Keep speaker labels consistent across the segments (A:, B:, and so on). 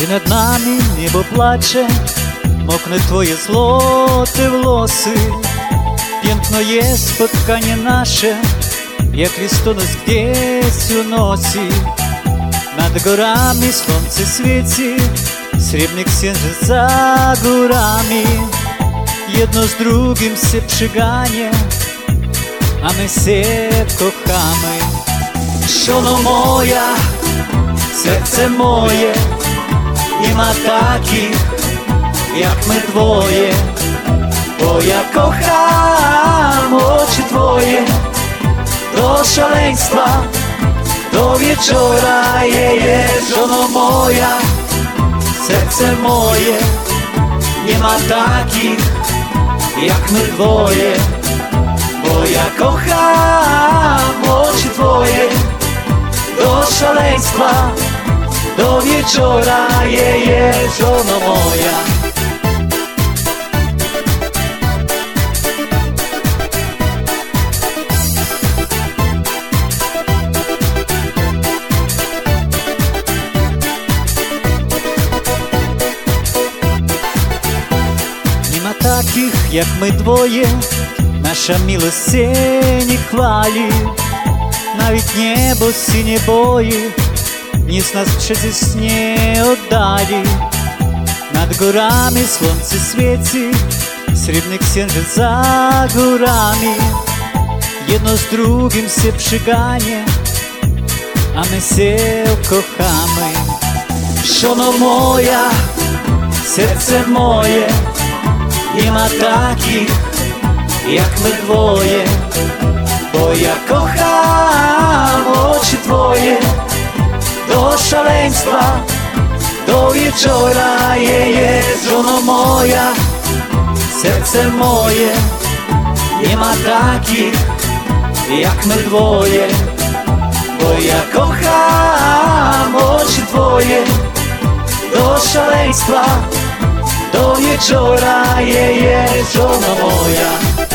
A: І над нами небо плаче, мокне твоє злоте волоси, п'янкно є споткання наше, як листонос десь у носі. Над горами сонце світить, срібний księżyc за горами. Jedno z drugim się przyganie, a my się kochamy. Żono moja, serce moje, nie ma takich jak my dwoje, bo ja kocham oczy twoje do szaleństwa, do wieczora. Żono moja, serce moje, nie ma takich jak my dwoje, bo ja kocham oczy twoje do szaleństwa, do wieczora. Żono moja. Takich jak my dwoje, nasza miłość się nie chwali. Навіть небо синє бої, ніс нас przecież nie oddali. Nad горами słońce świeci, srebrny księżyc za górami. Jedno z drugim się przyganie, a my się kochamy. Żono moja, serce moje, nie ma takich jak my dwoje, bo ja kocham oczy twoje do szaleństwa, do wieczora. Żono moja, serce moje, nie ma takich jak my dwoje, bo ja kocham oczy twoje do szaleństwa, do wieczora. Żono moja.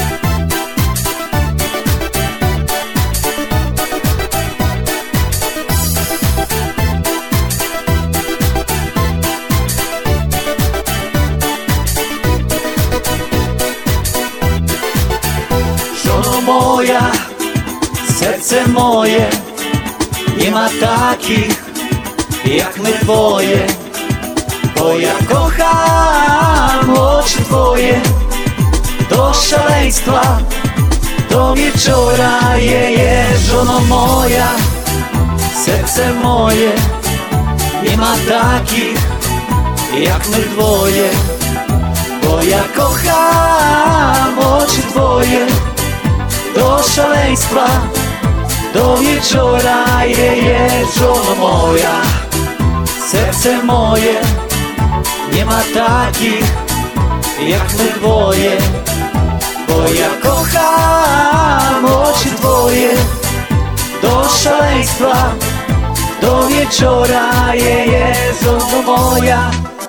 A: Żono moja, serce moje, nie ma takich jak my dwoje, bo ja kocham oczy twoje do szaleństwa, do wieczora. Żono moja, serce moje, nie ma takich jak my dwoje, bo ja kocham oczy twoje do szaleństwa, do wieczora. Żono moja, serce moje, nie ma takich jak my dwoje, bo ja kocham oczy twoje do szaleństwa, do wieczora. Żono moja.